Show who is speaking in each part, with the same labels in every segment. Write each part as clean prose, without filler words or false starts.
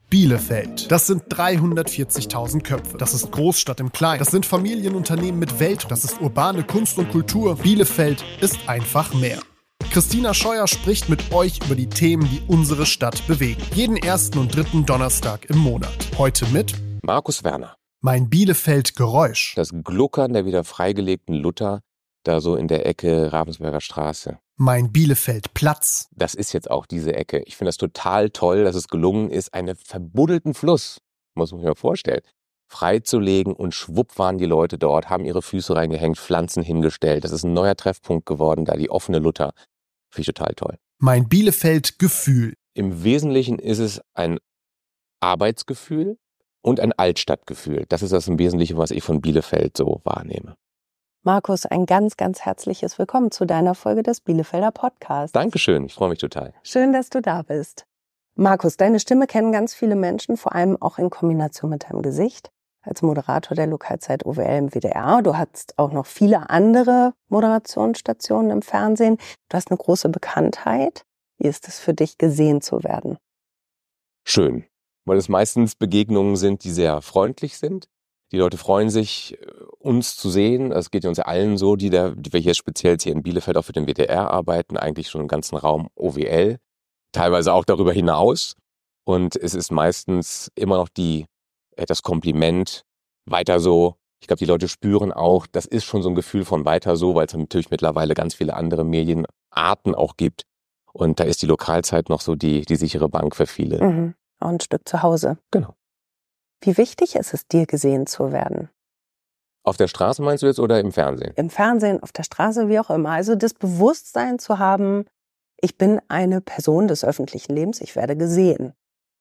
Speaker 1: Bielefeld. Das sind 340.000 Köpfe. Das ist Großstadt im Kleinen. Das sind Familienunternehmen mit Welt. Das ist urbane Kunst und Kultur. Bielefeld ist einfach mehr. Christina Scheuer spricht mit euch über die Themen, die unsere Stadt bewegen. Jeden ersten und dritten Donnerstag im Monat. Heute mit
Speaker 2: Markus Werner.
Speaker 1: Mein Bielefeld-Geräusch.
Speaker 2: Das Gluckern der wieder freigelegten Luther, da so in der Ecke Ravensberger Straße.
Speaker 1: Mein Bielefeld-Platz.
Speaker 2: Das ist jetzt auch diese Ecke. Ich finde das total toll, dass es gelungen ist, einen verbuddelten Fluss, muss man sich mal vorstellen, freizulegen und schwupp waren die Leute dort, haben ihre Füße reingehängt, Pflanzen hingestellt. Das ist ein neuer Treffpunkt geworden, da die offene Luther. Finde ich total toll.
Speaker 1: Mein Bielefeld-Gefühl.
Speaker 2: Im Wesentlichen ist es ein Arbeitsgefühl und ein Altstadtgefühl. Das ist das im Wesentlichen, was ich von Bielefeld so wahrnehme.
Speaker 3: Markus, ein ganz, ganz herzliches Willkommen zu deiner Folge des Bielefelder Podcasts.
Speaker 2: Dankeschön, ich freue mich total.
Speaker 3: Schön, dass du da bist. Markus, deine Stimme kennen ganz viele Menschen, vor allem auch in Kombination mit deinem Gesicht. Als Moderator der Lokalzeit OWL im WDR. Du hast auch noch viele andere Moderationsstationen im Fernsehen. Du hast eine große Bekanntheit. Wie ist es für dich, gesehen zu werden?
Speaker 2: Schön, weil es meistens Begegnungen sind, die sehr freundlich sind. Die Leute freuen sich, uns zu sehen. Es geht uns ja allen so, die wir hier speziell hier in Bielefeld auch für den WDR arbeiten, eigentlich schon im ganzen Raum OWL, teilweise auch darüber hinaus. Und es ist meistens immer noch das Kompliment, weiter so. Ich glaube, die Leute spüren auch, das ist schon so ein Gefühl von weiter so, weil es natürlich mittlerweile ganz viele andere Medienarten auch gibt. Und da ist die Lokalzeit noch so die sichere Bank für viele.
Speaker 3: Mhm. Auch ein Stück zu Hause.
Speaker 2: Genau.
Speaker 3: Wie wichtig ist es, dir gesehen zu werden?
Speaker 2: Auf der Straße meinst du jetzt oder im Fernsehen?
Speaker 3: Im Fernsehen, auf der Straße, wie auch immer. Also das Bewusstsein zu haben, ich bin eine Person des öffentlichen Lebens, ich werde gesehen.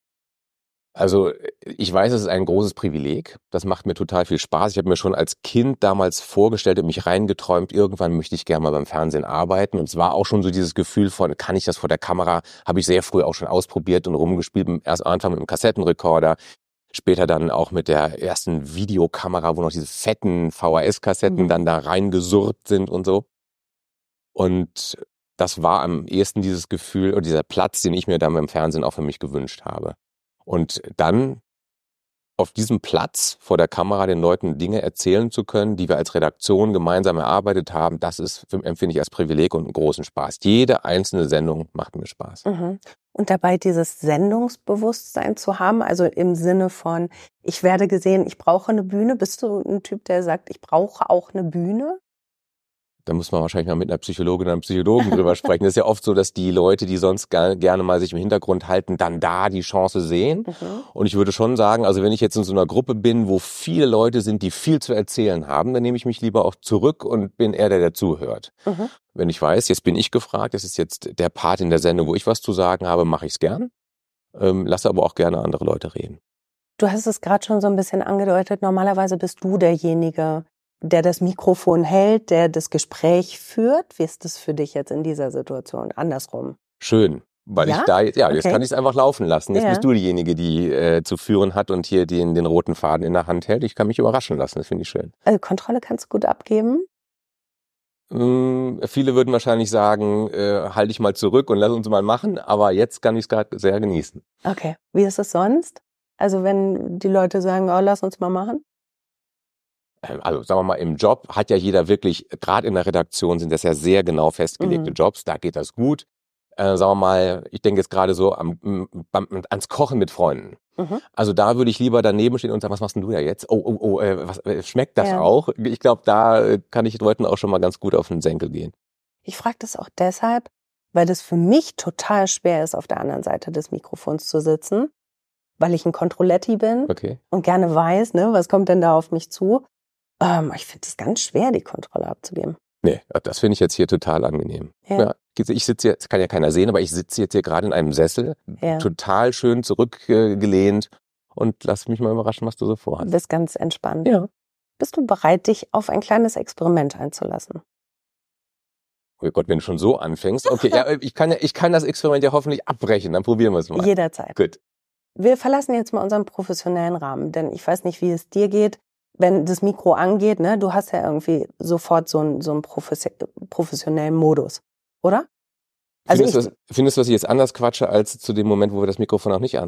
Speaker 2: Also ich weiß, es ist ein großes Privileg. Das macht mir total viel Spaß. Ich habe mir schon als Kind damals vorgestellt und mich reingeträumt, irgendwann möchte ich gerne mal beim Fernsehen arbeiten. Und es war auch schon so dieses Gefühl von, kann ich das vor der Kamera? Habe ich sehr früh auch schon ausprobiert und rumgespielt. Erst am Anfang mit dem Kassettenrekorder, später dann auch mit der ersten Videokamera, wo noch diese fetten VHS-Kassetten dann da reingesurrt sind und so. Und das war am ehesten dieses Gefühl oder dieser Platz, den ich mir dann beim Fernsehen auch für mich gewünscht habe. Und dann auf diesem Platz vor der Kamera den Leuten Dinge erzählen zu können, die wir als Redaktion gemeinsam erarbeitet haben, das empfinde ich als Privileg und einen großen Spaß. Jede einzelne Sendung macht mir Spaß.
Speaker 3: Mhm. Und dabei dieses Sendungsbewusstsein zu haben, also im Sinne von, ich werde gesehen, ich brauche eine Bühne. Bist du ein Typ, der sagt, ich brauche auch eine Bühne?
Speaker 2: Da muss man wahrscheinlich mal mit einer Psychologin oder einem Psychologen drüber sprechen. Das ist ja oft so, dass die Leute, die sonst gerne mal sich im Hintergrund halten, dann da die Chance sehen. Mhm. Und ich würde schon sagen, also wenn ich jetzt in so einer Gruppe bin, wo viele Leute sind, die viel zu erzählen haben, dann nehme ich mich lieber auch zurück und bin eher der zuhört. Mhm. Wenn ich weiß, jetzt bin ich gefragt, das ist jetzt der Part in der Sendung, wo ich was zu sagen habe, mache ich es gern. Lasse aber auch gerne andere Leute reden.
Speaker 3: Du hast es gerade schon so ein bisschen angedeutet, normalerweise bist du derjenige, der das Mikrofon hält, der das Gespräch führt. Wie ist das für dich jetzt in dieser Situation? Andersrum.
Speaker 2: Schön, weil ich da, jetzt kann ich es einfach laufen lassen. Jetzt bist du diejenige, die zu führen hat und hier den roten Faden in der Hand hält. Ich kann mich überraschen lassen, das finde ich schön.
Speaker 3: Also Kontrolle kannst du gut abgeben?
Speaker 2: Viele würden wahrscheinlich sagen, halt dich mal zurück und lass uns mal machen, aber jetzt kann ich es gerade sehr genießen.
Speaker 3: Okay, wie ist es sonst? Also wenn die Leute sagen, oh, lass uns mal machen?
Speaker 2: Also sagen wir mal, im Job hat ja jeder wirklich, gerade in der Redaktion sind das ja sehr genau festgelegte Jobs, da geht das gut. Sagen wir mal, ich denke jetzt gerade so ans Kochen mit Freunden. Mhm. Also da würde ich lieber daneben stehen und sagen, was machst denn du ja jetzt? Schmeckt das auch? Ich glaube, da kann ich Leuten auch schon mal ganz gut auf den Senkel gehen.
Speaker 3: Ich frage das auch deshalb, weil das für mich total schwer ist, auf der anderen Seite des Mikrofons zu sitzen, weil ich ein Controletti bin und gerne weiß, ne, was kommt denn da auf mich zu. Ich finde es ganz schwer, die Kontrolle abzugeben.
Speaker 2: Nee, das finde ich jetzt hier total angenehm. Ja, ich sitze jetzt, kann ja keiner sehen, aber ich sitze jetzt hier gerade in einem Sessel, total schön zurückgelehnt und lass mich mal überraschen, was du so vorhast.
Speaker 3: Du bist ganz entspannt.
Speaker 2: Ja.
Speaker 3: Bist du bereit, dich auf ein kleines Experiment einzulassen?
Speaker 2: Oh Gott, wenn du schon so anfängst. Okay, ja, ich kann das Experiment ja hoffentlich abbrechen, dann probieren wir es mal.
Speaker 3: Jederzeit.
Speaker 2: Gut.
Speaker 3: Wir verlassen jetzt mal unseren professionellen Rahmen, denn ich weiß nicht, wie es dir geht. Wenn das Mikro angeht, ne, du hast ja irgendwie sofort so einen professionellen Modus, oder? Also
Speaker 2: findest du, dass ich jetzt anders quatsche als zu dem Moment, wo das Mikrofon auch nicht an war?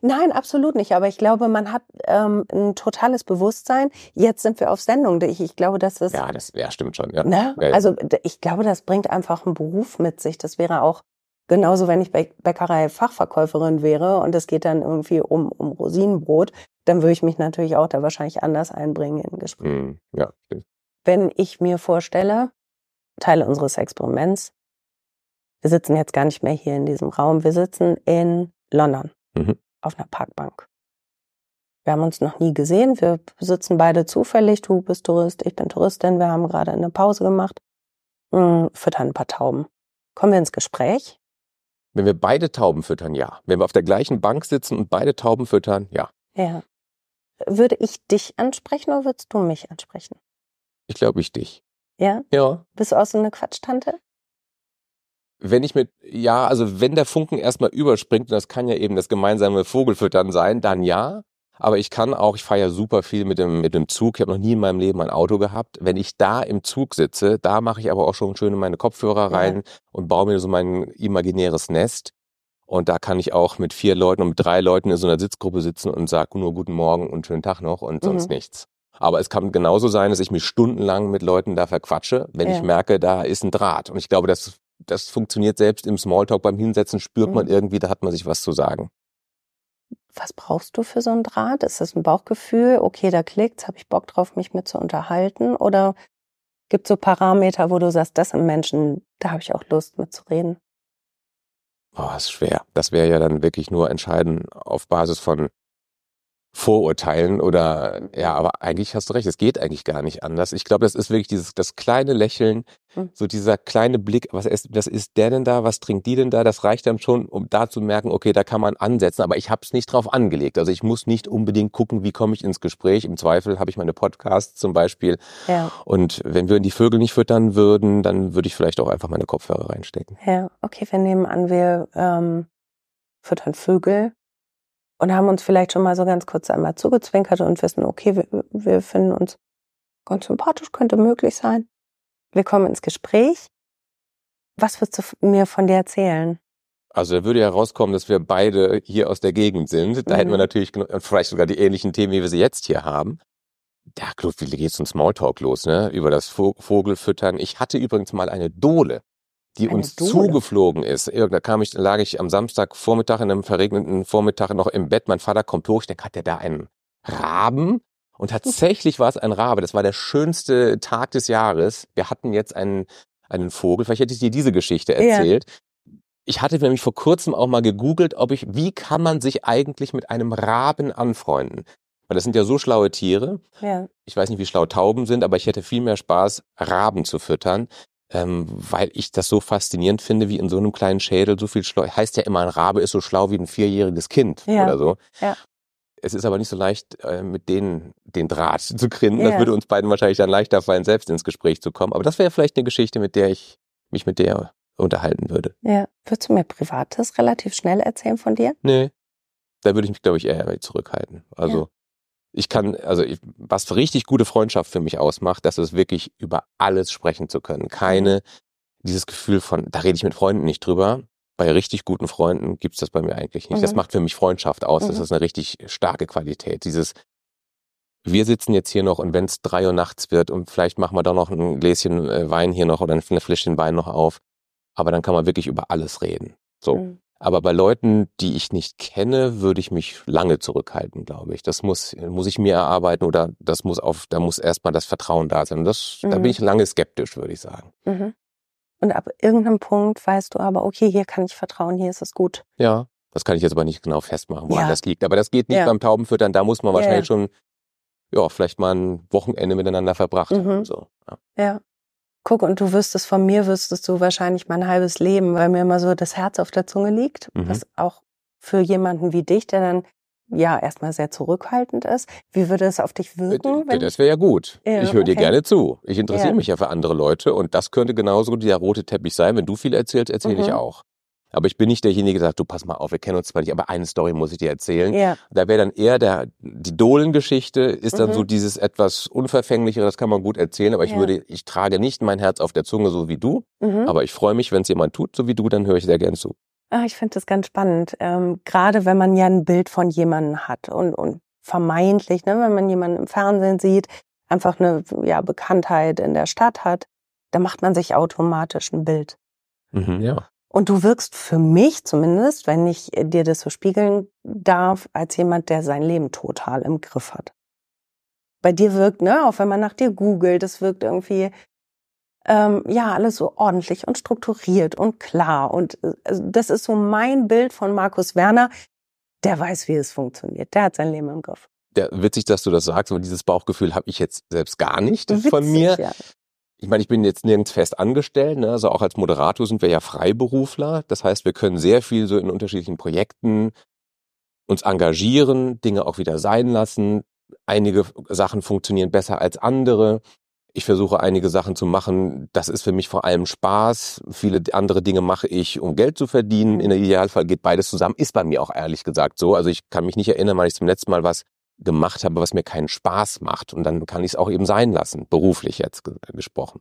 Speaker 3: Nein, absolut nicht. Aber ich glaube, man hat ein totales Bewusstsein. Jetzt sind wir auf Sendung. Ich glaube, das ist...
Speaker 2: Ja, stimmt schon. Ja.
Speaker 3: Ne?
Speaker 2: Ja, ja.
Speaker 3: Also ich glaube, das bringt einfach einen Beruf mit sich. Das wäre auch genauso, wenn ich Bäckerei-Fachverkäuferin wäre und es geht dann irgendwie um Rosinenbrot, dann würde ich mich natürlich auch da wahrscheinlich anders einbringen in ein Gespräch.
Speaker 2: Ja, stimmt.
Speaker 3: Wenn ich mir vorstelle, Teil unseres Experiments, wir sitzen jetzt gar nicht mehr hier in diesem Raum, wir sitzen in London auf einer Parkbank. Wir haben uns noch nie gesehen, wir sitzen beide zufällig, du bist Tourist, ich bin Touristin, wir haben gerade eine Pause gemacht, füttern ein paar Tauben. Kommen wir ins Gespräch?
Speaker 2: Wenn wir beide Tauben füttern, ja. Wenn wir auf der gleichen Bank sitzen und beide Tauben füttern, ja.
Speaker 3: Ja. Würde ich dich ansprechen oder würdest du mich ansprechen?
Speaker 2: Ich glaube, ich dich.
Speaker 3: Ja?
Speaker 2: Ja.
Speaker 3: Bist du auch so eine Quatschtante?
Speaker 2: Wenn der Funken erstmal überspringt, und das kann ja eben das gemeinsame Vogelfüttern sein, dann ja. Aber ich fahre ja super viel mit dem Zug. Ich habe noch nie in meinem Leben ein Auto gehabt. Wenn ich da im Zug sitze, da mache ich aber auch schon schön meine Kopfhörer rein und baue mir so mein imaginäres Nest. Und da kann ich auch mit 4 Leuten und mit 3 Leuten in so einer Sitzgruppe sitzen und sage nur guten Morgen und schönen Tag noch und sonst nichts. Aber es kann genauso sein, dass ich mich stundenlang mit Leuten da verquatsche, wenn ich merke, da ist ein Draht. Und ich glaube, das funktioniert selbst im Smalltalk. Beim Hinsetzen spürt man irgendwie, da hat man sich was zu sagen.
Speaker 3: Was brauchst du für so einen Draht? Ist das ein Bauchgefühl? Okay, da klickt's, habe ich Bock drauf, mich mit zu unterhalten? Oder gibt es so Parameter, wo du sagst, das sind Menschen, da habe ich auch Lust mitzureden?
Speaker 2: Ist schwer. Das wäre ja dann wirklich nur entscheiden auf Basis von Vorurteilen oder, aber eigentlich hast du recht, es geht eigentlich gar nicht anders. Ich glaube, das ist wirklich das kleine Lächeln, so dieser kleine Blick, was ist der denn da, was trinkt die denn da, das reicht dann schon, um da zu merken, okay, da kann man ansetzen, aber ich habe es nicht drauf angelegt. Also ich muss nicht unbedingt gucken, wie komme ich ins Gespräch. Im Zweifel habe ich meine Podcasts zum Beispiel. Ja. Und wenn wir die Vögel nicht füttern würden, dann würde ich vielleicht auch einfach meine Kopfhörer reinstecken.
Speaker 3: Ja, okay, wir nehmen an, wir füttern Vögel. Und haben uns vielleicht schon mal so ganz kurz einmal zugezwinkert und wissen, okay, wir finden uns ganz sympathisch, könnte möglich sein. Wir kommen ins Gespräch. Was würdest du mir von dir erzählen?
Speaker 2: Also da würde ja rauskommen, dass wir beide hier aus der Gegend sind. Da hätten wir natürlich vielleicht sogar die ähnlichen Themen, wie wir sie jetzt hier haben. Ja, gut, wie geht's zum Smalltalk los, ne? Über das Vogelfüttern. Ich hatte übrigens mal eine Dole, die uns zugeflogen ist. Da lag ich am Samstagvormittag in einem verregneten Vormittag noch im Bett. Mein Vater kommt hoch, ich denke, hat der da einen Raben? Und tatsächlich war es ein Rabe. Das war der schönste Tag des Jahres. Wir hatten jetzt einen Vogel. Vielleicht hätte ich dir diese Geschichte erzählt. Ja. Ich hatte nämlich vor kurzem auch mal gegoogelt, wie kann man sich eigentlich mit einem Raben anfreunden? Weil das sind ja so schlaue Tiere. Ja. Ich weiß nicht, wie schlau Tauben sind, aber ich hätte viel mehr Spaß, Raben zu füttern. Weil ich das so faszinierend finde, wie in so einem kleinen Schädel so viel schlau. Heißt ja immer, ein Rabe ist so schlau wie ein 4-jähriges Kind oder so. Ja. Es ist aber nicht so leicht, mit den Draht zu kriegen. Ja. Das würde uns beiden wahrscheinlich dann leichter fallen, selbst ins Gespräch zu kommen. Aber das wäre vielleicht eine Geschichte, mit der ich mich mit der unterhalten würde. Ja.
Speaker 3: Würdest du mir Privates relativ schnell erzählen von dir?
Speaker 2: Nee. Da würde ich mich, glaube ich, eher zurückhalten. Also was richtig gute Freundschaft für mich ausmacht, das ist wirklich über alles sprechen zu können. Dieses Gefühl von, da rede ich mit Freunden nicht drüber. Bei richtig guten Freunden gibt's das bei mir eigentlich nicht. Das macht für mich Freundschaft aus. Das ist eine richtig starke Qualität. Wir sitzen jetzt hier noch und wenn es 3 Uhr nachts wird und vielleicht machen wir da noch ein Gläschen Wein hier noch oder eine Fläschchen Wein noch auf. Aber dann kann man wirklich über alles reden. So. Aber bei Leuten, die ich nicht kenne, würde ich mich lange zurückhalten, glaube ich. Das muss ich mir erarbeiten oder da muss erstmal das Vertrauen da sein. Da bin ich lange skeptisch, würde ich sagen.
Speaker 3: Und ab irgendeinem Punkt weißt du aber, okay, hier kann ich vertrauen, hier ist es gut.
Speaker 2: Ja, das kann ich jetzt aber nicht genau festmachen, woran das liegt. Aber das geht nicht beim Taubenfüttern, da muss man wahrscheinlich schon, vielleicht mal ein Wochenende miteinander verbracht haben. So.
Speaker 3: Ja. Guck, und du wüsstest du wahrscheinlich mein halbes Leben, weil mir immer so das Herz auf der Zunge liegt, was auch für jemanden wie dich, der dann erstmal sehr zurückhaltend ist. Wie würde es auf dich wirken?
Speaker 2: Das wäre ja gut. Ich höre dir gerne zu. Ich interessiere mich ja für andere Leute und das könnte genauso der rote Teppich sein. Wenn du viel erzählst, erzähle ich auch. Aber ich bin nicht derjenige, der sagt, du pass mal auf, wir kennen uns zwar nicht, aber eine Story muss ich dir erzählen. Ja. Da wäre dann eher die Dohlengeschichte ist dann so dieses etwas Unverfänglichere, das kann man gut erzählen, aber ich trage nicht mein Herz auf der Zunge, so wie du, aber ich freue mich, wenn es jemand tut, so wie du, dann höre ich sehr gern zu.
Speaker 3: Ich finde das ganz spannend. Gerade wenn man ja ein Bild von jemandem hat und vermeintlich, ne, wenn man jemanden im Fernsehen sieht, einfach eine Bekanntheit in der Stadt hat, da macht man sich automatisch ein Bild.
Speaker 2: Ja.
Speaker 3: Und du wirkst für mich zumindest, wenn ich dir das so spiegeln darf, als jemand, der sein Leben total im Griff hat. Bei dir wirkt, ne, auch wenn man nach dir googelt, das wirkt irgendwie alles so ordentlich und strukturiert und klar. Und das ist so mein Bild von Markus Werner. Der weiß, wie es funktioniert. Der hat sein Leben im Griff.
Speaker 2: Ja, witzig, dass du das sagst, aber dieses Bauchgefühl habe ich jetzt selbst gar nicht von
Speaker 3: Witzig,
Speaker 2: mir.
Speaker 3: ja.
Speaker 2: Ich meine, ich bin jetzt nirgends fest angestellt, ne? Also auch als Moderator sind wir ja Freiberufler. Das heißt, wir können sehr viel so in unterschiedlichen Projekten uns engagieren, Dinge auch wieder sein lassen. Einige Sachen funktionieren besser als andere. Ich versuche einige Sachen zu machen. Das ist für mich vor allem Spaß. Viele andere Dinge mache ich, um Geld zu verdienen. In der Idealfall geht beides zusammen. Ist bei mir auch ehrlich gesagt so. Also ich kann mich nicht erinnern, weil ich zum letzten Mal was gemacht habe, was mir keinen Spaß macht. Und dann kann ich es auch eben sein lassen, beruflich jetzt gesprochen.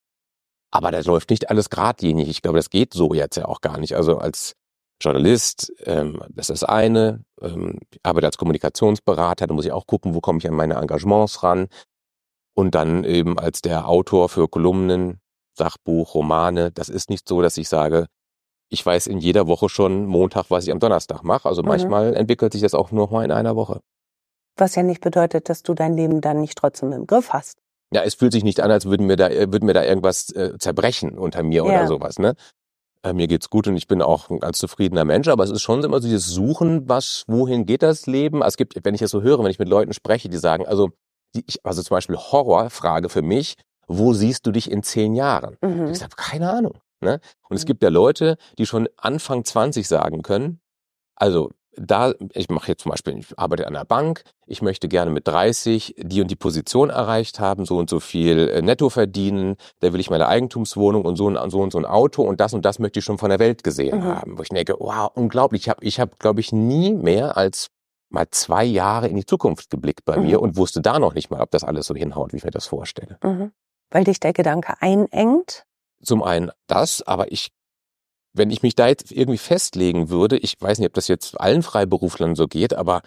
Speaker 2: Aber da läuft nicht alles geradlinig. Ich glaube, das geht so jetzt ja auch gar nicht. Also als Journalist, das ist das eine. Ich arbeite als Kommunikationsberater, da muss ich auch gucken, wo komme ich an meine Engagements ran. Und dann eben als der Autor für Kolumnen, Sachbuch, Romane. Das ist nicht so, dass ich sage, ich weiß in jeder Woche schon Montag, was ich am Donnerstag mache. Also manchmal entwickelt sich das auch nur mal in einer Woche.
Speaker 3: Was ja nicht bedeutet, dass du dein Leben dann nicht trotzdem im Griff hast.
Speaker 2: Ja, es fühlt sich nicht an, als würden mir da irgendwas zerbrechen unter mir oder sowas, ne? Mir geht's gut und ich bin auch ein ganz zufriedener Mensch, aber es ist schon immer so dieses Suchen, wohin geht das Leben? Es gibt, wenn ich das so höre, wenn ich mit Leuten spreche, die sagen, also zum Beispiel Horrorfrage für mich, wo siehst du dich in 10 Jahren? Ich habe keine Ahnung, ne? Und es gibt ja Leute, die schon Anfang 20 sagen können, also ich mache jetzt zum Beispiel, ich arbeite an der Bank, ich möchte gerne mit 30 die und die Position erreicht haben, so und so viel netto verdienen, da will ich meine Eigentumswohnung und so und so ein Auto und das möchte ich schon von der Welt gesehen haben. Wo ich denke, wow, unglaublich, ich hab, glaube ich, nie mehr als mal 2 Jahre in die Zukunft geblickt bei mir und wusste da noch nicht mal, ob das alles so hinhaut, wie ich mir das vorstelle.
Speaker 3: Weil dich der Gedanke einengt? Zum
Speaker 2: einen das, aber wenn ich mich da jetzt irgendwie festlegen würde, ich weiß nicht, ob das jetzt allen Freiberuflern so geht, aber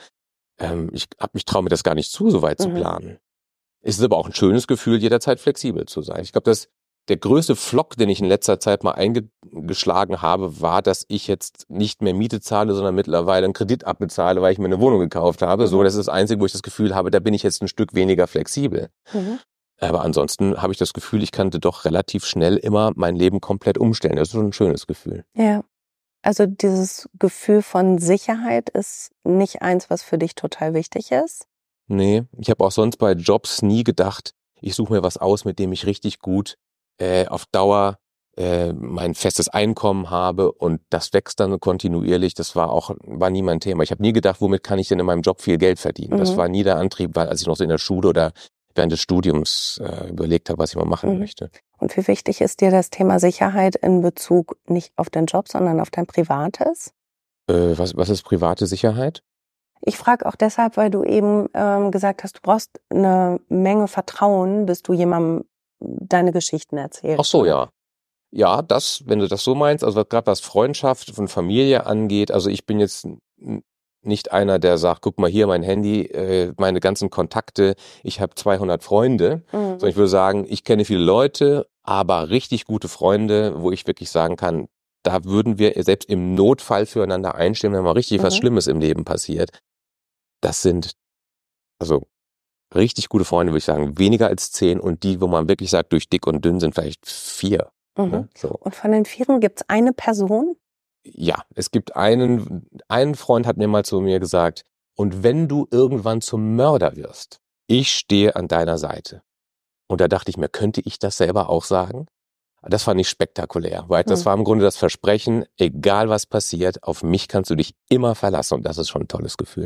Speaker 2: ich traue mir das gar nicht zu, so weit zu planen. Es ist aber auch ein schönes Gefühl, jederzeit flexibel zu sein. Ich glaube, der größte Flock, den ich in letzter Zeit mal eingeschlagen habe, war, dass ich jetzt nicht mehr Miete zahle, sondern mittlerweile einen Kredit abbezahle, weil ich mir eine Wohnung gekauft habe. So, das ist das Einzige, wo ich das Gefühl habe, da bin ich jetzt ein Stück weniger flexibel. Aber ansonsten habe ich das Gefühl, ich kannte doch relativ schnell immer mein Leben komplett umstellen. Das ist schon ein schönes Gefühl.
Speaker 3: Ja, also dieses Gefühl von Sicherheit ist nicht eins, was für dich total wichtig ist?
Speaker 2: Nee, ich habe auch sonst bei Jobs nie gedacht, ich suche mir was aus, mit dem ich richtig gut auf Dauer mein festes Einkommen habe und das wächst dann kontinuierlich. Das war nie mein Thema. Ich habe nie gedacht, womit kann ich denn in meinem Job viel Geld verdienen. Das war nie der Antrieb, weil als ich noch so in der Schule oder während des Studiums überlegt habe, was ich mal machen möchte.
Speaker 3: Und wie wichtig ist dir das Thema Sicherheit in Bezug nicht auf den Job, sondern auf dein Privates?
Speaker 2: Was ist private Sicherheit?
Speaker 3: Ich frage auch deshalb, weil du eben gesagt hast, du brauchst eine Menge Vertrauen, bis du jemandem deine Geschichten erzählst.
Speaker 2: Ach so, ja. Ja, wenn du das so meinst, also gerade was Freundschaft und Familie angeht, also ich bin jetzt nicht einer, der sagt, guck mal hier, mein Handy, meine ganzen Kontakte, ich habe 200 Freunde. Sondern ich würde sagen, ich kenne viele Leute, aber richtig gute Freunde, wo ich wirklich sagen kann, da würden wir selbst im Notfall füreinander einstehen, wenn mal richtig was Schlimmes im Leben passiert. Das sind also richtig gute Freunde, würde ich sagen, weniger als 10 und die, wo man wirklich sagt, durch dick und dünn sind vielleicht 4. Ne? So.
Speaker 3: Und von den 4 gibt es eine Person?
Speaker 2: Ja, es gibt einen Freund hat mir mal zu mir gesagt, und wenn du irgendwann zum Mörder wirst, ich stehe an deiner Seite. Und da dachte ich mir, könnte ich das selber auch sagen? Das fand ich spektakulär, weil das war im Grunde das Versprechen, egal was passiert, auf mich kannst du dich immer verlassen und das ist schon ein tolles Gefühl.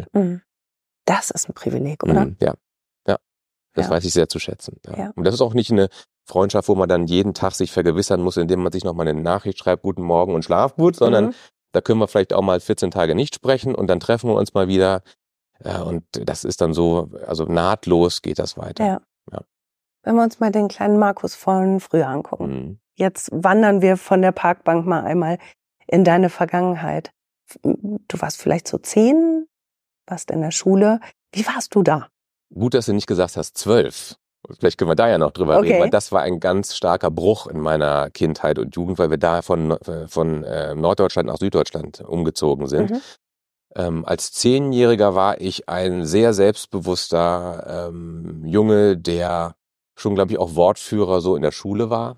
Speaker 3: Das ist ein Privileg, oder?
Speaker 2: Ja. Das weiß ich sehr zu schätzen. Ja. Und das ist auch nicht eine Freundschaft, wo man dann jeden Tag sich vergewissern muss, indem man sich nochmal eine Nachricht schreibt, guten Morgen und schlaf gut, sondern da können wir vielleicht auch mal 14 Tage nicht sprechen und dann treffen wir uns mal wieder. Und das ist dann so, also nahtlos geht das weiter. Ja.
Speaker 3: Wenn wir uns mal den kleinen Markus von früher angucken. Jetzt wandern wir von der Parkbank mal einmal in deine Vergangenheit. Du warst vielleicht so 10, warst in der Schule. Wie warst du da?
Speaker 2: Gut, dass du nicht gesagt hast 12. Vielleicht können wir da ja noch drüber reden, weil das war ein ganz starker Bruch in meiner Kindheit und Jugend, weil wir da von Norddeutschland nach Süddeutschland umgezogen sind. Als 10-Jähriger war ich ein sehr selbstbewusster Junge, der schon, glaube ich, auch Wortführer so in der Schule war.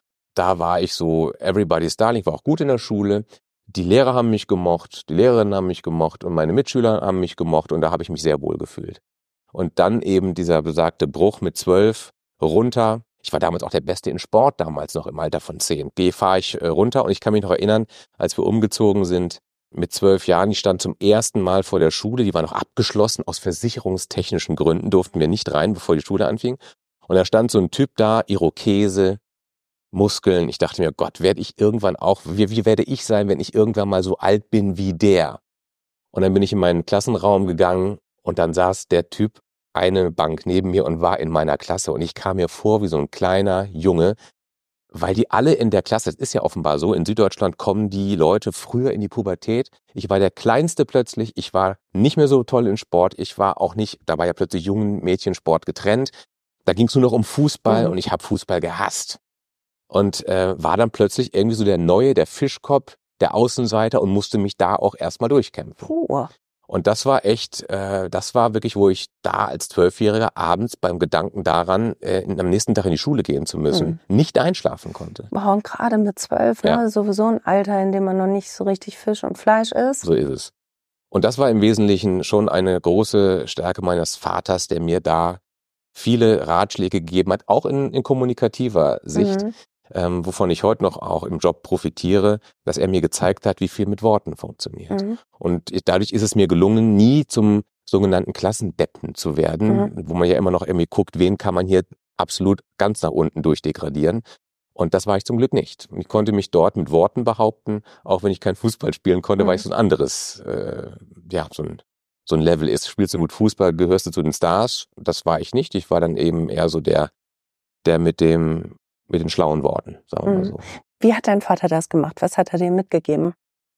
Speaker 2: Da war ich so everybody's darling, war auch gut in der Schule. Die Lehrer haben mich gemocht, die Lehrerinnen haben mich gemocht und meine Mitschüler haben mich gemocht und da habe ich mich sehr wohl gefühlt. Und dann eben dieser besagte Bruch mit 12 runter. Ich war damals auch der Beste in Sport, damals noch im Alter von 10. Fahre ich runter und ich kann mich noch erinnern, als wir umgezogen sind mit 12 Jahren, ich stand zum ersten Mal vor der Schule, die war noch abgeschlossen, aus versicherungstechnischen Gründen durften wir nicht rein, bevor die Schule anfing. Und da stand so ein Typ da, Irokese, Muskeln. Ich dachte mir, Gott, werde ich irgendwann auch, wie werde ich sein, wenn ich irgendwann mal so alt bin wie der? Und dann bin ich in meinen Klassenraum gegangen und dann saß der Typ eine Bank neben mir und war in meiner Klasse. Und ich kam mir vor wie so ein kleiner Junge, weil die alle in der Klasse, das ist ja offenbar so, in Süddeutschland kommen die Leute früher in die Pubertät. Ich war der Kleinste plötzlich, ich war nicht mehr so toll in Sport, ich war auch nicht, da war ja plötzlich jungen Mädchensport getrennt. Da ging es nur noch um Fußball und ich habe Fußball gehasst. Und war dann plötzlich irgendwie so der Neue, der Fischkopf, der Außenseiter und musste mich da auch erstmal durchkämpfen. Und das war echt, das war wirklich, wo ich da als 12-Jähriger abends beim Gedanken daran, am nächsten Tag in die Schule gehen zu müssen, nicht einschlafen konnte.
Speaker 3: Wow, und gerade mit 12, ne, sowieso ein Alter, in dem man noch nicht so richtig Fisch und Fleisch isst.
Speaker 2: So ist es. Und das war im Wesentlichen schon eine große Stärke meines Vaters, der mir da viele Ratschläge gegeben hat, auch in kommunikativer Sicht. Wovon ich heute noch auch im Job profitiere, dass er mir gezeigt hat, wie viel mit Worten funktioniert. Und dadurch ist es mir gelungen, nie zum sogenannten Klassendeppen zu werden, wo man ja immer noch irgendwie guckt, wen kann man hier absolut ganz nach unten durchdegradieren. Und das war ich zum Glück nicht. Ich konnte mich dort mit Worten behaupten, auch wenn ich kein Fußball spielen konnte, weil ich so ein anderes, so ein Level ist. Spielst du gut Fußball, gehörst du zu den Stars? Das war ich nicht. Ich war dann eben eher so der mit den schlauen Worten, sagen wir mal so.
Speaker 3: Wie hat dein Vater das gemacht? Was hat er dir mitgegeben?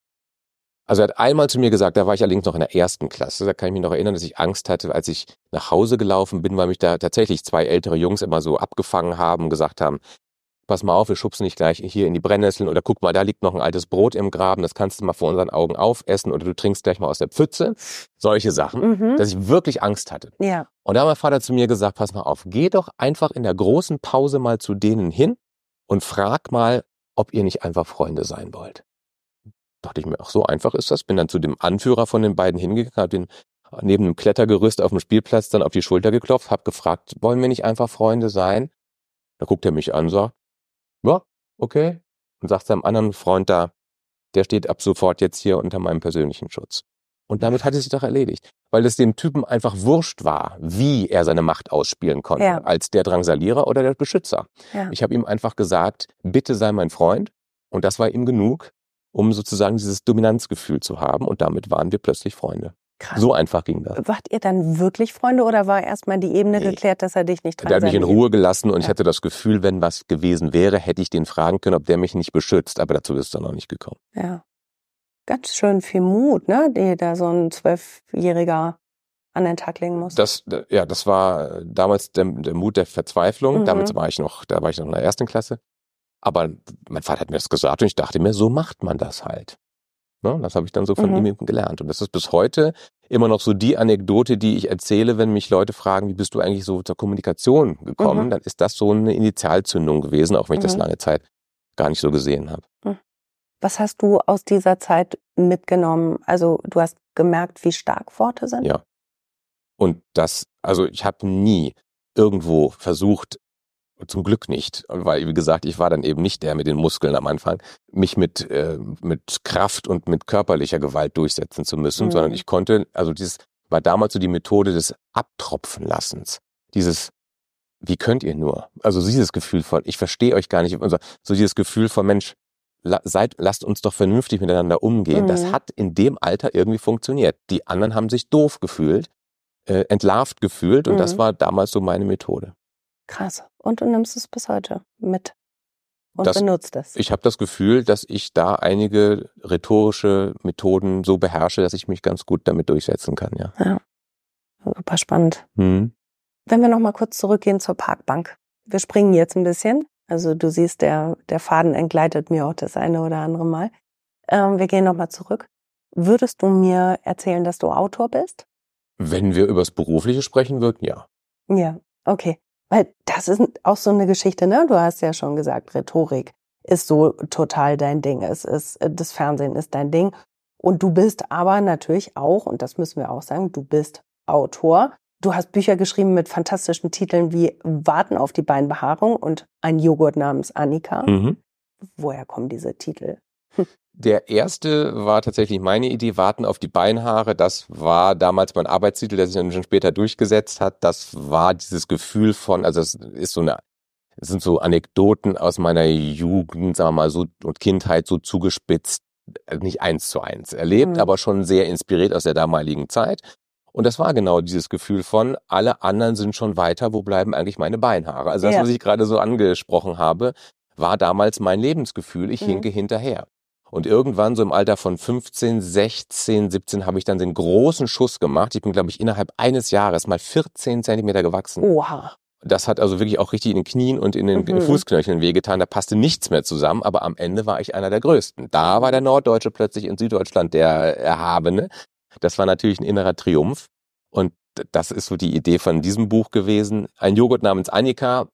Speaker 2: Also er hat einmal zu mir gesagt, da war ich allerdings noch in der 1. Klasse, da kann ich mich noch erinnern, dass ich Angst hatte, als ich nach Hause gelaufen bin, weil mich da tatsächlich 2 ältere Jungs immer so abgefangen haben, gesagt haben, pass mal auf, wir schubsen dich gleich hier in die Brennnesseln oder guck mal, da liegt noch ein altes Brot im Graben, das kannst du mal vor unseren Augen aufessen oder du trinkst gleich mal aus der Pfütze. Solche Sachen, dass ich wirklich Angst hatte.
Speaker 3: Ja.
Speaker 2: Und da hat mein Vater zu mir gesagt, pass mal auf, geh doch einfach in der großen Pause mal zu denen hin und frag mal, ob ihr nicht einfach Freunde sein wollt. Dachte ich mir, ach, so einfach ist das. Bin dann zu dem Anführer von den beiden hingegangen, hab den neben dem Klettergerüst auf dem Spielplatz dann auf die Schulter geklopft, hab gefragt, wollen wir nicht einfach Freunde sein? Da guckt er mich an, sagt, ja, okay. Und sagt seinem anderen Freund da, der steht ab sofort jetzt hier unter meinem persönlichen Schutz. Und damit hat es sich doch erledigt. Weil es dem Typen einfach wurscht war, wie er seine Macht ausspielen konnte, als der Drangsalierer oder der Beschützer. Ja. Ich habe ihm einfach gesagt, bitte sei mein Freund. Und das war ihm genug, um sozusagen dieses Dominanzgefühl zu haben. Und damit waren wir plötzlich Freunde. Krass. So einfach ging das.
Speaker 3: Wart ihr dann wirklich Freunde oder war erstmal die Ebene geklärt, dass er dich nicht
Speaker 2: drangsaliert? Der hat mich in Ruhe gelassen und ich hatte das Gefühl, wenn was gewesen wäre, hätte ich den fragen können, ob der mich nicht beschützt. Aber dazu ist es dann noch nicht gekommen.
Speaker 3: Ja. Ganz schön viel Mut, ne, die da so ein 12-Jähriger an den Tag legen muss.
Speaker 2: Das war damals der Mut der Verzweiflung. Da war ich noch in der 1. Klasse. Aber mein Vater hat mir das gesagt und ich dachte mir, so macht man das halt. Ne? Das habe ich dann so von ihm gelernt. Und das ist bis heute immer noch so die Anekdote, die ich erzähle, wenn mich Leute fragen, wie bist du eigentlich so zur Kommunikation gekommen? Dann ist das so eine Initialzündung gewesen, auch wenn ich das lange Zeit gar nicht so gesehen habe.
Speaker 3: Was hast du aus dieser Zeit mitgenommen? Also du hast gemerkt, wie stark Worte sind?
Speaker 2: Ja. Und ich habe nie irgendwo versucht, zum Glück nicht, weil, wie gesagt, ich war dann eben nicht der mit den Muskeln am Anfang, mich mit Kraft und mit körperlicher Gewalt durchsetzen zu müssen, sondern ich konnte, dieses war damals so die Methode des Abtropfenlassens. Wie könnt ihr nur? Also dieses Gefühl von, ich verstehe euch gar nicht, so dieses Gefühl von, Mensch, lasst uns doch vernünftig miteinander umgehen. Das hat in dem Alter irgendwie funktioniert. Die anderen haben sich doof gefühlt, entlarvt gefühlt und das war damals so meine Methode.
Speaker 3: Krass. Und du nimmst es bis heute mit? und benutzt es.
Speaker 2: Ich habe das Gefühl, dass ich da einige rhetorische Methoden so beherrsche, dass ich mich ganz gut damit durchsetzen kann, ja.
Speaker 3: Ja, super spannend.
Speaker 2: Mhm.
Speaker 3: Wenn wir noch mal kurz zurückgehen zur Parkbank. Wir springen jetzt ein bisschen. Also du siehst, der Faden entgleitet mir auch das eine oder andere Mal. Wir gehen noch mal zurück. Würdest du mir erzählen, dass du Autor bist?
Speaker 2: Wenn wir übers Berufliche sprechen würden, ja.
Speaker 3: Ja, okay. Weil das ist auch so eine Geschichte, ne? Du hast ja schon gesagt, Rhetorik ist so total dein Ding. Das Fernsehen ist dein Ding. Und du bist aber natürlich auch, und das müssen wir auch sagen, du bist Autor. Du hast Bücher geschrieben mit fantastischen Titeln wie Warten auf die Beinbehaarung und ein Joghurt namens Annika.
Speaker 2: Mhm.
Speaker 3: Woher kommen diese Titel?
Speaker 2: Der erste war tatsächlich meine Idee, Warten auf die Beinhaare. Das war damals mein Arbeitstitel, der sich dann schon später durchgesetzt hat. Das war dieses Gefühl von, also es sind so Anekdoten aus meiner Jugend, sagen wir mal so, und Kindheit so zugespitzt, nicht 1:1 erlebt, aber schon sehr inspiriert aus der damaligen Zeit. Und das war genau dieses Gefühl von, alle anderen sind schon weiter, wo bleiben eigentlich meine Beinhaare? Also das, was ich gerade so angesprochen habe, war damals mein Lebensgefühl, ich hinke hinterher. Und irgendwann so im Alter von 15, 16, 17 habe ich dann den großen Schuss gemacht. Ich bin, glaube ich, innerhalb eines Jahres mal 14 Zentimeter gewachsen.
Speaker 3: Oha.
Speaker 2: Das hat also wirklich auch richtig in den Knien und in den Fußknöcheln wehgetan. Da passte nichts mehr zusammen, aber am Ende war ich einer der Größten. Da war der Norddeutsche plötzlich in Süddeutschland der Erhabene. Das war natürlich ein innerer Triumph. Und das ist so die Idee von diesem Buch gewesen. Ein Joghurt namens Annika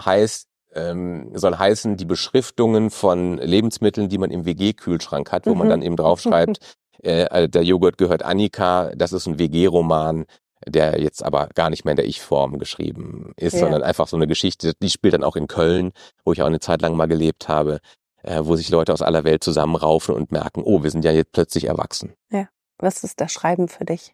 Speaker 2: soll heißen, die Beschriftungen von Lebensmitteln, die man im WG-Kühlschrank hat, wo man dann eben draufschreibt, der Joghurt gehört Annika. Das ist ein WG-Roman, der jetzt aber gar nicht mehr in der Ich-Form geschrieben ist, sondern einfach so eine Geschichte, die spielt dann auch in Köln, wo ich auch eine Zeit lang mal gelebt habe, wo sich Leute aus aller Welt zusammenraufen und merken, oh, wir sind ja jetzt plötzlich erwachsen.
Speaker 3: Ja. Was ist das Schreiben für dich?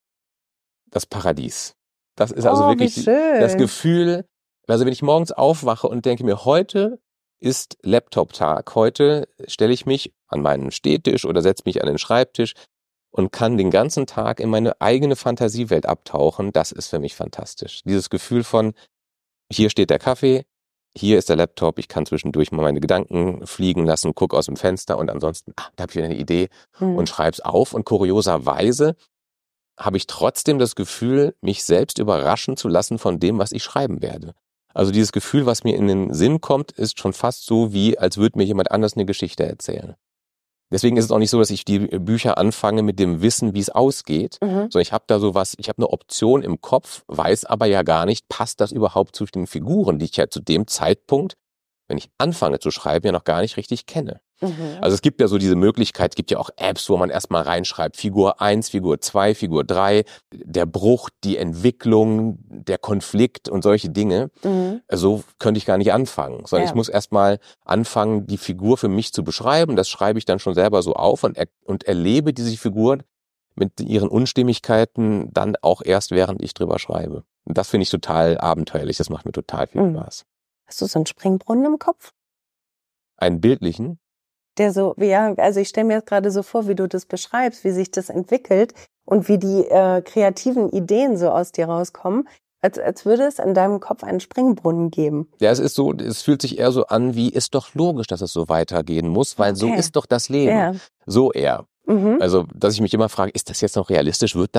Speaker 2: Das Paradies. Das ist also wirklich das Gefühl, also wenn ich morgens aufwache und denke mir, heute ist Laptop-Tag, heute stelle ich mich an meinen Stehtisch oder setze mich an den Schreibtisch und kann den ganzen Tag in meine eigene Fantasiewelt abtauchen, das ist für mich fantastisch. Dieses Gefühl von, hier steht der Kaffee, hier ist der Laptop, ich kann zwischendurch mal meine Gedanken fliegen lassen, gucke aus dem Fenster und ansonsten, da habe ich wieder eine Idee und schreib's auf. Und kurioserweise habe ich trotzdem das Gefühl, mich selbst überraschen zu lassen von dem, was ich schreiben werde. Also dieses Gefühl, was mir in den Sinn kommt, ist schon fast so, wie als würde mir jemand anders eine Geschichte erzählen. Deswegen ist es auch nicht so, dass ich die Bücher anfange mit dem Wissen, wie es ausgeht, sondern ich habe da sowas, ich habe eine Option im Kopf, weiß aber ja gar nicht, passt das überhaupt zu den Figuren, die ich ja zu dem Zeitpunkt, wenn ich anfange zu schreiben, ja noch gar nicht richtig kenne. Also es gibt ja so diese Möglichkeit, es gibt ja auch Apps, wo man erstmal reinschreibt, Figur 1, Figur 2, Figur 3, der Bruch, die Entwicklung, der Konflikt und solche Dinge. So könnte ich gar nicht anfangen, sondern ich muss erstmal anfangen, die Figur für mich zu beschreiben. Das schreibe ich dann schon selber so auf und erlebe diese Figur mit ihren Unstimmigkeiten dann auch erst, während ich drüber schreibe. Und das finde ich total abenteuerlich, das macht mir total viel Spaß.
Speaker 3: Hast du so einen Springbrunnen im Kopf?
Speaker 2: Einen bildlichen?
Speaker 3: Der so, ja, also ich stelle mir jetzt gerade so vor, wie du das beschreibst, wie sich das entwickelt und wie die kreativen Ideen so aus dir rauskommen, als würde es in deinem Kopf einen Springbrunnen geben.
Speaker 2: Ja, es ist so, es fühlt sich eher so an, wie ist doch logisch, dass es so weitergehen muss, weil so ist doch das Leben.
Speaker 3: Ja.
Speaker 2: So eher. Also, dass ich mich immer frage, ist das jetzt noch realistisch? Wird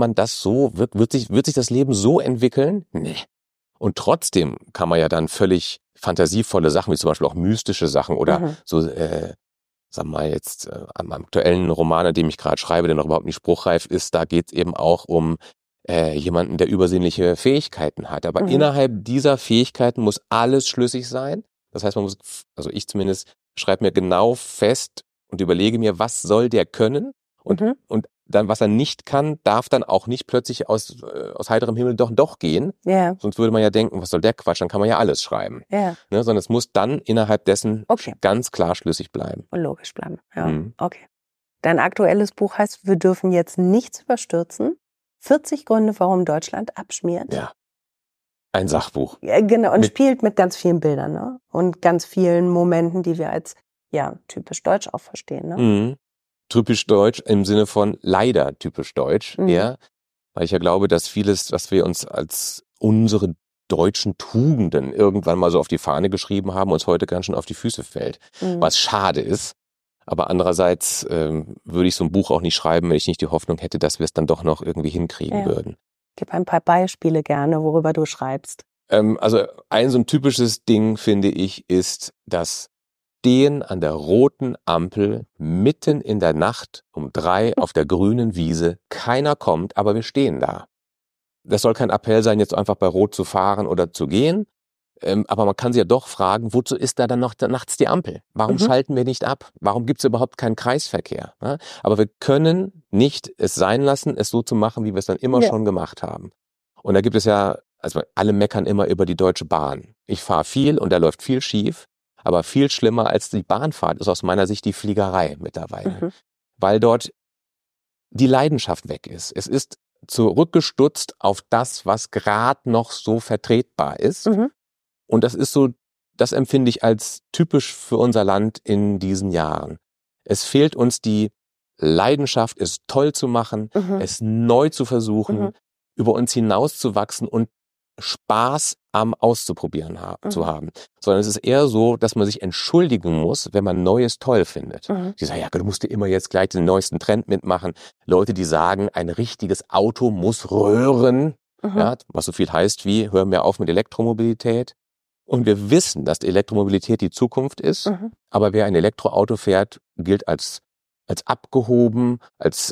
Speaker 2: sich das Leben so entwickeln? Nee. Und trotzdem kann man ja dann völlig fantasievolle Sachen, wie zum Beispiel auch mystische Sachen oder so, sagen wir mal jetzt an meinem aktuellen Roman, an dem ich gerade schreibe, der noch überhaupt nicht spruchreif ist, da geht es eben auch um jemanden, der übersinnliche Fähigkeiten hat. Aber innerhalb dieser Fähigkeiten muss alles schlüssig sein. Das heißt, also ich zumindest schreibe mir genau fest und überlege mir, was soll der können und dann, was er nicht kann, darf dann auch nicht plötzlich aus heiterem Himmel doch gehen.
Speaker 3: Ja.
Speaker 2: Sonst würde man ja denken, was soll der Quatsch, dann kann man ja alles schreiben.
Speaker 3: Ja.
Speaker 2: Ne, sondern es muss dann innerhalb dessen ganz klar schlüssig bleiben.
Speaker 3: Und logisch bleiben, ja. Okay. Dein aktuelles Buch heißt, wir dürfen jetzt nichts überstürzen. 40 Gründe, warum Deutschland abschmiert.
Speaker 2: Ja. Ein Sachbuch.
Speaker 3: Ja, genau, und spielt mit ganz vielen Bildern, ne? Und ganz vielen Momenten, die wir als, typisch deutsch auch verstehen, ne?
Speaker 2: Typisch deutsch im Sinne von leider typisch deutsch, eher. Weil ich ja glaube, dass vieles, was wir uns als unsere deutschen Tugenden irgendwann mal so auf die Fahne geschrieben haben, uns heute ganz schön auf die Füße fällt. Was schade ist. Aber andererseits würde ich so ein Buch auch nicht schreiben, wenn ich nicht die Hoffnung hätte, dass wir es dann doch noch irgendwie hinkriegen würden.
Speaker 3: Gib ein paar Beispiele gerne, worüber du schreibst.
Speaker 2: Also ein so ein typisches Ding, finde ich, ist das Stehen an der roten Ampel mitten in der Nacht um 3 auf der grünen Wiese. Keiner kommt, aber wir stehen da. Das soll kein Appell sein, jetzt einfach bei Rot zu fahren oder zu gehen. Aber man kann sich ja doch fragen, wozu ist da dann noch nachts die Ampel? Warum schalten wir nicht ab? Warum gibt es überhaupt keinen Kreisverkehr? Ja? Aber wir können nicht es sein lassen, es so zu machen, wie wir es dann immer schon gemacht haben. Und da gibt es ja, also alle meckern immer über die Deutsche Bahn. Ich fahre viel und da läuft viel schief. Aber viel schlimmer als die Bahnfahrt ist aus meiner Sicht die Fliegerei mittlerweile. Weil dort die Leidenschaft weg ist. Es ist zurückgestutzt auf das, was gerade noch so vertretbar ist. Und das ist so, das empfinde ich als typisch für unser Land in diesen Jahren. Es fehlt uns die Leidenschaft, es toll zu machen, es neu zu versuchen, über uns hinauszuwachsen und Spaß am Auszuprobieren zu haben. Sondern es ist eher so, dass man sich entschuldigen muss, wenn man Neues toll findet. Die sagen, ja, du musst immer jetzt gleich den neuesten Trend mitmachen. Leute, die sagen, ein richtiges Auto muss röhren, ja, was so viel heißt wie, hören wir auf mit Elektromobilität. Und wir wissen, dass die Elektromobilität die Zukunft ist, aber wer ein Elektroauto fährt, gilt als abgehoben, als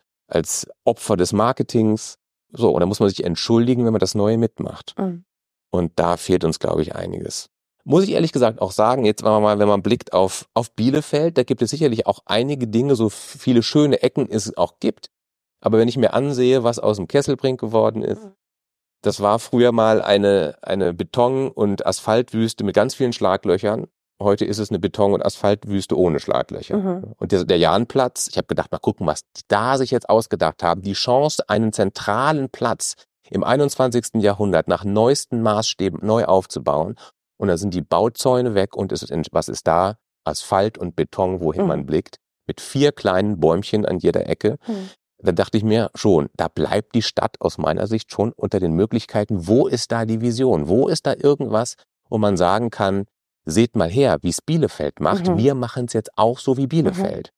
Speaker 2: Opfer des Marketings. So, und da muss man sich entschuldigen, wenn man das Neue mitmacht. Und da fehlt uns, glaube ich, einiges. Muss ich ehrlich gesagt auch sagen, jetzt mal, wenn man blickt auf Bielefeld, da gibt es sicherlich auch einige Dinge, so viele schöne Ecken es auch gibt. Aber wenn ich mir ansehe, was aus dem Kesselbrink geworden ist, das war früher mal eine Beton- und Asphaltwüste mit ganz vielen Schlaglöchern. Heute ist es eine Beton- und Asphaltwüste ohne Schlaglöcher. Und der Jahnplatz, ich habe gedacht, mal gucken, was die da sich jetzt ausgedacht haben. Die Chance, einen zentralen Platz im 21. Jahrhundert nach neuesten Maßstäben neu aufzubauen. Und da sind die Bauzäune weg und was ist da? Asphalt und Beton, wohin man blickt, mit 4 kleinen Bäumchen an jeder Ecke. Da dachte ich mir schon, da bleibt die Stadt aus meiner Sicht schon unter den Möglichkeiten. Wo ist da die Vision? Wo ist da irgendwas, wo man sagen kann, seht mal her, wie es Bielefeld macht. Wir machen es jetzt auch so wie Bielefeld.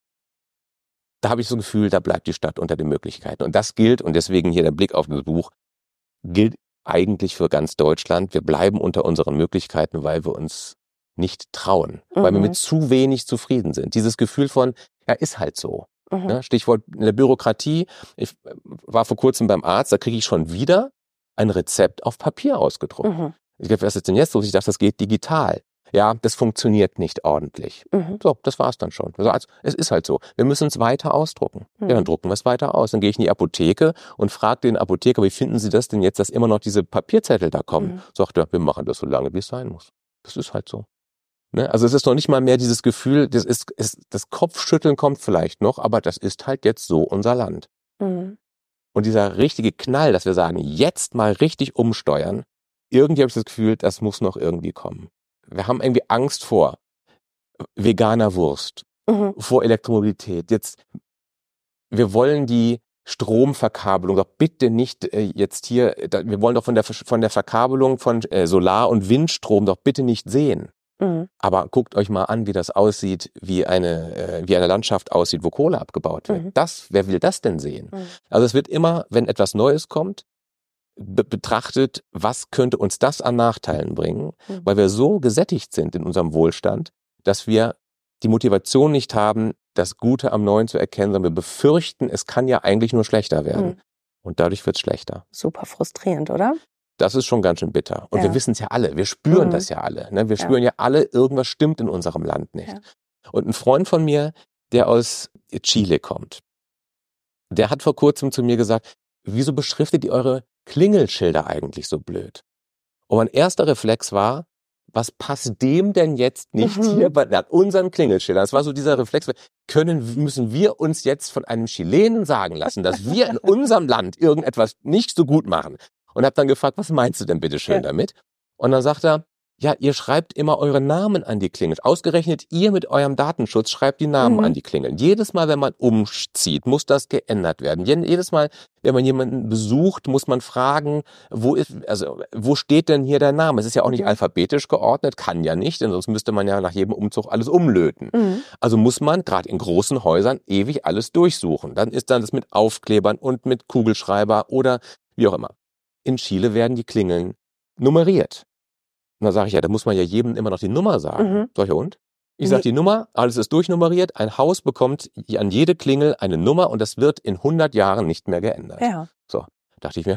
Speaker 2: Da habe ich so ein Gefühl, da bleibt die Stadt unter den Möglichkeiten. Und das gilt, und deswegen hier der Blick auf das Buch, gilt eigentlich für ganz Deutschland. Wir bleiben unter unseren Möglichkeiten, weil wir uns nicht trauen, weil wir mit zu wenig zufrieden sind. Dieses Gefühl von, ja, ist halt so. Ja, Stichwort in der Bürokratie. Ich war vor kurzem beim Arzt, da kriege ich schon wieder ein Rezept auf Papier ausgedruckt. Ich dachte, was ist denn jetzt los? Ich dachte, das geht digital. Ja, das funktioniert nicht ordentlich. So, das war's dann schon. Also, es ist halt so. Wir müssen es weiter ausdrucken. Ja, dann drucken wir es weiter aus. Dann gehe ich in die Apotheke und frage den Apotheker, wie finden Sie das denn jetzt, dass immer noch diese Papierzettel da kommen? Sagt er, wir machen das so lange, wie es sein muss. Das ist halt so. Ne? Also es ist noch nicht mal mehr dieses Gefühl, das Kopfschütteln kommt vielleicht noch, aber das ist halt jetzt so unser Land. Und dieser richtige Knall, dass wir sagen, jetzt mal richtig umsteuern, irgendwie habe ich das Gefühl, das muss noch irgendwie kommen. Wir haben irgendwie Angst vor veganer Wurst, vor Elektromobilität. Wir wollen die Stromverkabelung doch bitte nicht jetzt hier, wir wollen doch von der Verkabelung von Solar- und Windstrom doch bitte nicht sehen. Aber guckt euch mal an, wie das aussieht, wie eine Landschaft aussieht, wo Kohle abgebaut wird. Wer will das denn sehen? Also es wird immer, wenn etwas Neues kommt, betrachtet, was könnte uns das an Nachteilen bringen, weil wir so gesättigt sind in unserem Wohlstand, dass wir die Motivation nicht haben, das Gute am Neuen zu erkennen, sondern wir befürchten, es kann ja eigentlich nur schlechter werden. Und dadurch wird es schlechter.
Speaker 3: Super frustrierend, oder?
Speaker 2: Das ist schon ganz schön bitter. Und wir wissen es ja alle, wir spüren das ja alle. Ne? Wir spüren ja alle, irgendwas stimmt in unserem Land nicht. Und ein Freund von mir, der aus Chile kommt, der hat vor kurzem zu mir gesagt, wieso beschriftet ihr eure Klingelschilder eigentlich so blöd? Und mein erster Reflex war, was passt dem denn jetzt nicht hier bei unseren Klingelschildern? Das war so dieser Reflex, müssen wir uns jetzt von einem Chilenen sagen lassen, dass wir in unserem Land irgendetwas nicht so gut machen? Und habe dann gefragt, was meinst du denn bitte schön damit? Und dann sagt er, Ja, ihr schreibt immer eure Namen an die Klingel. Ausgerechnet ihr mit eurem Datenschutz schreibt die Namen an die Klingeln. Jedes Mal, wenn man umzieht, muss das geändert werden. Jedes Mal, wenn man jemanden besucht, muss man fragen, wo steht denn hier der Name? Es ist ja auch nicht alphabetisch geordnet, kann ja nicht, denn sonst müsste man ja nach jedem Umzug alles umlöten. Also muss man gerade in großen Häusern ewig alles durchsuchen. Dann ist dann das mit Aufklebern und mit Kugelschreiber oder wie auch immer. In Chile werden die Klingeln nummeriert. Und dann sage ich, ja, da muss man ja jedem immer noch die Nummer sagen. Sag ich, ja, und? Ich sage die Nummer, alles ist durchnummeriert, ein Haus bekommt an jede Klingel eine Nummer und das wird in 100 Jahren nicht mehr geändert. Ja. So, dachte ich mir,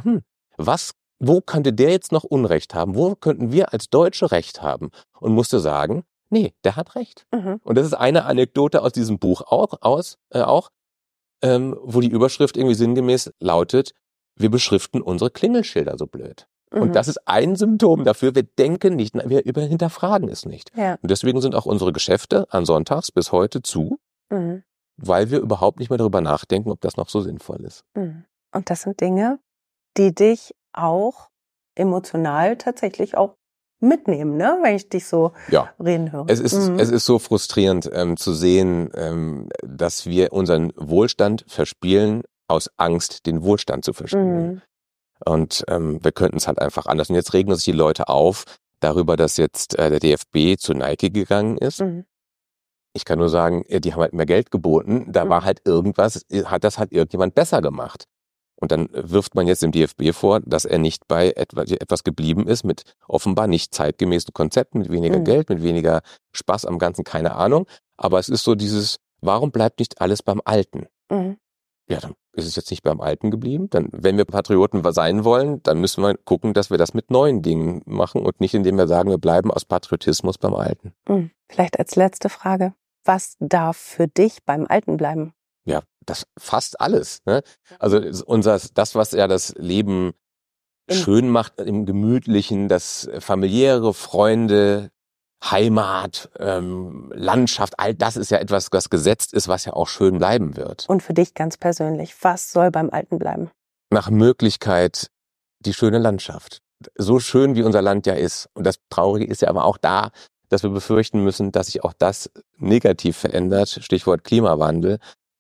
Speaker 2: wo könnte der jetzt noch Unrecht haben? Wo könnten wir als Deutsche Recht haben? Und musste sagen, nee, der hat Recht. Und das ist eine Anekdote aus diesem Buch auch, wo die Überschrift irgendwie sinngemäß lautet, wir beschriften unsere Klingelschilder so blöd. Und das ist ein Symptom dafür, wir denken nicht, wir hinterfragen es nicht. Ja. Und deswegen sind auch unsere Geschäfte an Sonntags bis heute zu, weil wir überhaupt nicht mehr darüber nachdenken, ob das noch so sinnvoll ist.
Speaker 3: Und das sind Dinge, die dich auch emotional tatsächlich auch mitnehmen, ne? Wenn ich dich so reden höre.
Speaker 2: Es ist so frustrierend zu sehen, dass wir unseren Wohlstand verspielen, aus Angst, den Wohlstand zu verspielen. Und wir könnten es halt einfach anders. Und jetzt regen sich die Leute auf darüber, dass jetzt der DFB zu Nike gegangen ist. Ich kann nur sagen, die haben halt mehr Geld geboten. Da war halt hat das halt irgendjemand besser gemacht. Und dann wirft man jetzt dem DFB vor, dass er nicht bei etwas geblieben ist mit offenbar nicht zeitgemäßen Konzepten, mit weniger Geld, mit weniger Spaß am Ganzen, keine Ahnung. Aber es ist so dieses, warum bleibt nicht alles beim Alten? Ja, dann ist es jetzt nicht beim Alten geblieben. Dann, wenn wir Patrioten sein wollen, dann müssen wir gucken, dass wir das mit neuen Dingen machen und nicht, indem wir sagen, wir bleiben aus Patriotismus beim Alten.
Speaker 3: Vielleicht als letzte Frage. Was darf für dich beim Alten bleiben?
Speaker 2: Ja, das fast alles. Ne? Also das, was ja das Leben schön macht, im Gemütlichen, das familiäre, Freunde, Heimat, Landschaft, all das ist ja etwas, was gesetzt ist, was ja auch schön bleiben wird.
Speaker 3: Und für dich ganz persönlich, was soll beim Alten bleiben?
Speaker 2: Nach Möglichkeit die schöne Landschaft. So schön, wie unser Land ja ist. Und das Traurige ist ja aber auch da, dass wir befürchten müssen, dass sich auch das negativ verändert. Stichwort Klimawandel.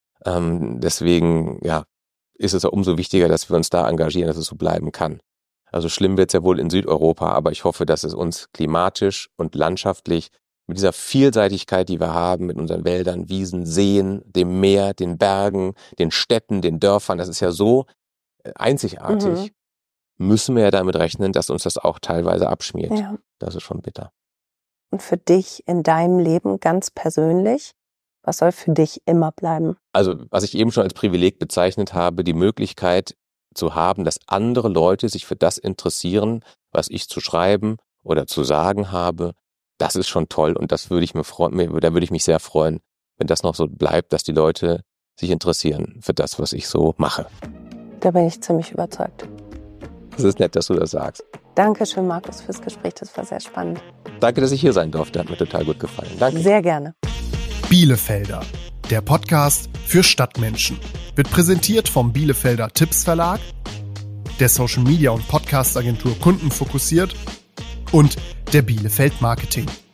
Speaker 2: Deswegen ist es ja umso wichtiger, dass wir uns da engagieren, dass es so bleiben kann. Also schlimm wird es ja wohl in Südeuropa, aber ich hoffe, dass es uns klimatisch und landschaftlich mit dieser Vielseitigkeit, die wir haben, mit unseren Wäldern, Wiesen, Seen, dem Meer, den Bergen, den Städten, den Dörfern, das ist ja so einzigartig, müssen wir ja damit rechnen, dass uns das auch teilweise abschmiert. Ja. Das ist schon bitter.
Speaker 3: Und für dich in deinem Leben ganz persönlich, was soll für dich immer bleiben?
Speaker 2: Also, was ich eben schon als Privileg bezeichnet habe, die Möglichkeit zu haben, dass andere Leute sich für das interessieren, was ich zu schreiben oder zu sagen habe, das ist schon toll und das würde ich da würde ich mich sehr freuen, wenn das noch so bleibt, dass die Leute sich interessieren für das, was ich so mache.
Speaker 3: Da bin ich ziemlich überzeugt.
Speaker 2: Das ist nett, dass du das sagst.
Speaker 3: Dankeschön, Markus, fürs Gespräch. Das war sehr spannend.
Speaker 2: Danke, dass ich hier sein durfte. Hat mir total gut gefallen. Danke.
Speaker 3: Sehr gerne.
Speaker 1: Bielefelder, der Podcast für Stadtmenschen, wird präsentiert vom Bielefelder Tipps Verlag, der Social Media und Podcast Agentur Kunden fokussiert und der Bielefeld Marketing.